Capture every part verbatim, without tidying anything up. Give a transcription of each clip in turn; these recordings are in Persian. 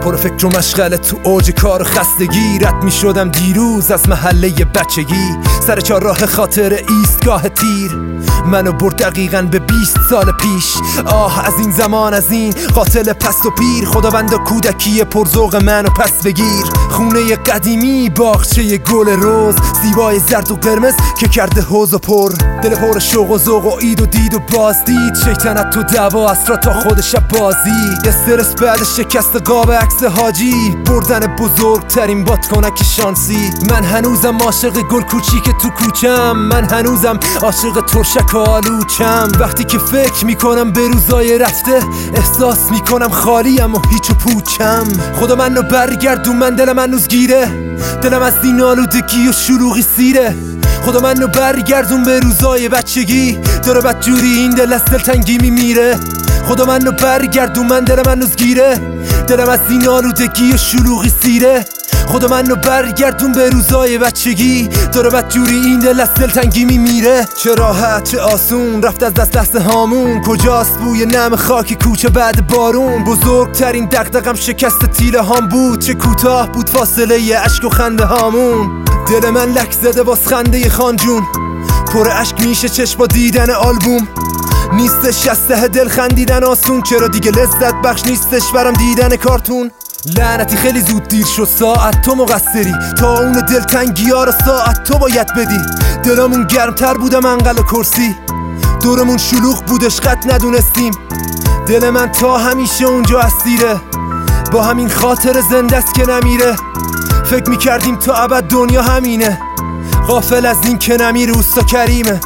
پر فکر و مشغله تو اوج کار و خستگی. رد می شدم دیروز از محله بچگی، سر چهارراه خاطر ایستگاه تیر منو برد دقیقاً به بیست سال پیش. آه از این زمان، از این قاتل پست و پیر. خداوندا کودکی پرذوق منو پس بگیر. خونه قدیمی، باغچه گل روز، زیبای زرد و قرمز که کرده حوض و پر. دل پر شوق و ذوق و اید و دید و بازدید. شیطنت تو دعوا اسرا تا خود شب بازی. استرس بعد شکست قاب عکس حاجی، بردن بزرگترین بادکنک شانسی. من هنوزم عاشق گل کوچیک تو کوچم، من هنوزم عاشق ترشک و آلوچم. وقتی که فکر میکنم به روزای رفته، احساس میکنم خالیم و هیچ و پوچم. خدا منو برگردون، من دلم هنوز گیره، دلم از این آلودگی و شلوغی سیره. خدا منو برگردون به روزای بچگی، داره بدجوری این دل از دلتنگی میمیره. خدا منو برگردون، من دلم هنوز گیره، دلم از این آلودگی و شلوغی سیره. خدا منو برگردون به روزای بچگی، داره بدجوری این دل از دلتنگی میمیره. چه راحت چه آسون رفت از دست لحظه هامون، کجاست بوی نم خاکی کوچه بعد بارون. بزرگترین دغدغم شکست تیله هام بود، چه کوتاه بود فاصله اشک و خنده هامون. دل من لک زده باز خنده خانجون، پر اشک میشه چشم با دیدن آلبوم. نیستش از ته دل خندیدن آسون، چرا دیگه لذت بخش نیستش برام دیدن کارتون. لعنتی خیلی زود دیر شد، ساعت تو مقصری، تا اون دلتنگی ها رو ساعت تو باید بدی. دلمون گرمتر بودم انقل و کرسی، دورمون شلوغ بودش قد ندونستیم. دل من تا همیشه اونجا اسیره، با همین خاطر زنده است که نمیره. فکر میکردیم تا ابد دنیا همینه، غافل از این که نمیره اوستا کریمه.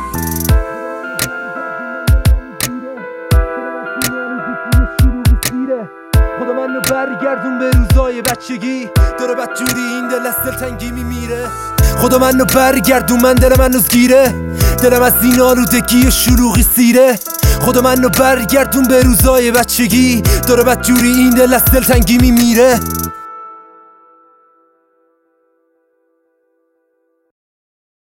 خدا منو برگردون به روزای بچگی، داره بدجوری این دل از دلتنگی میمیره. خدا منو برگردون، من دلم هنوز گیره، دلم از این آلودگی و شلوغی سیره. خدا منو برگردون به روزای بچگی، داره بدجوری این دل از دلتنگی میمیره.